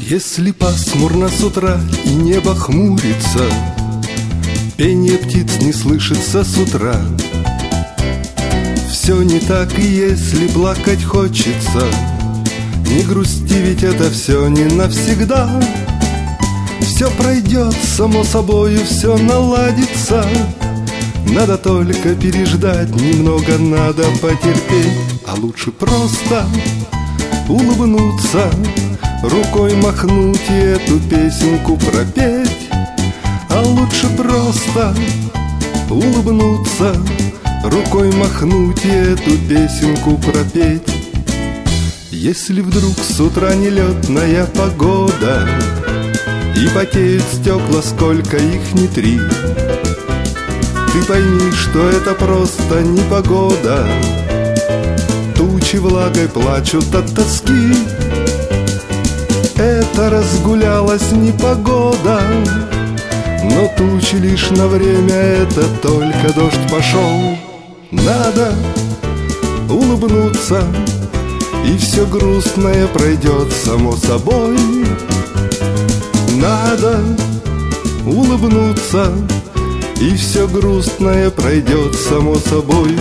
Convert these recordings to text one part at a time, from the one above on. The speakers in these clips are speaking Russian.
Если пасмурно с утра и небо хмурится, пение птиц не слышится с утра. Все не так, и если плакать хочется, не грусти, ведь это все не навсегда. Все пройдет само собою, все наладится. Надо только переждать, немного надо потерпеть. А лучше просто улыбнуться, рукой махнуть и эту песенку пропеть. А лучше просто улыбнуться, рукой махнуть и эту песенку пропеть. Если вдруг с утра нелетная погода и потеют стекла, сколько их ни три, ты пойми, что это просто непогода. Тучи влагой плачут от тоски. Это разгулялась непогода, но тучи лишь на время, это только дождь пошел. Надо улыбнуться, и все грустное пройдет само собой. Надо улыбнуться, и все грустное пройдет само собой.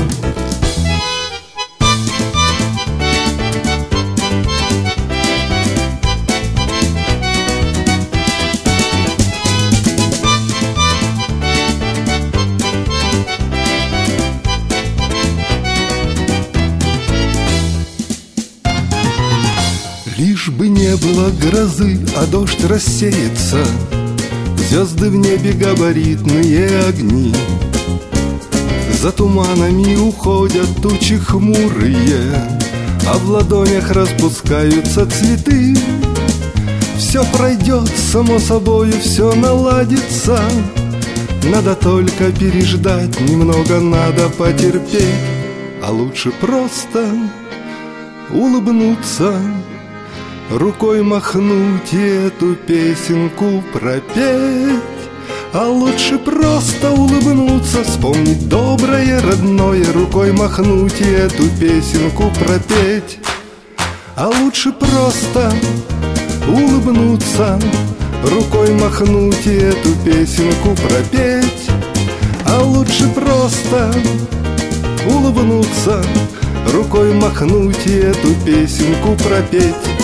Лишь бы не было грозы, а дождь рассеется, звезды в небе габаритные огни. За туманами уходят тучи хмурые, а в ладонях распускаются цветы. Все пройдет само собою, все наладится. Надо только переждать, немного надо потерпеть. А лучше просто улыбнуться, рукой махнуть и эту песенку пропеть. А лучше просто улыбнуться, вспомнить доброе, родное, рукой махнуть и эту песенку пропеть. А лучше просто улыбнуться, рукой махнуть и эту песенку пропеть. А лучше просто улыбнуться, рукой махнуть и эту песенку пропеть.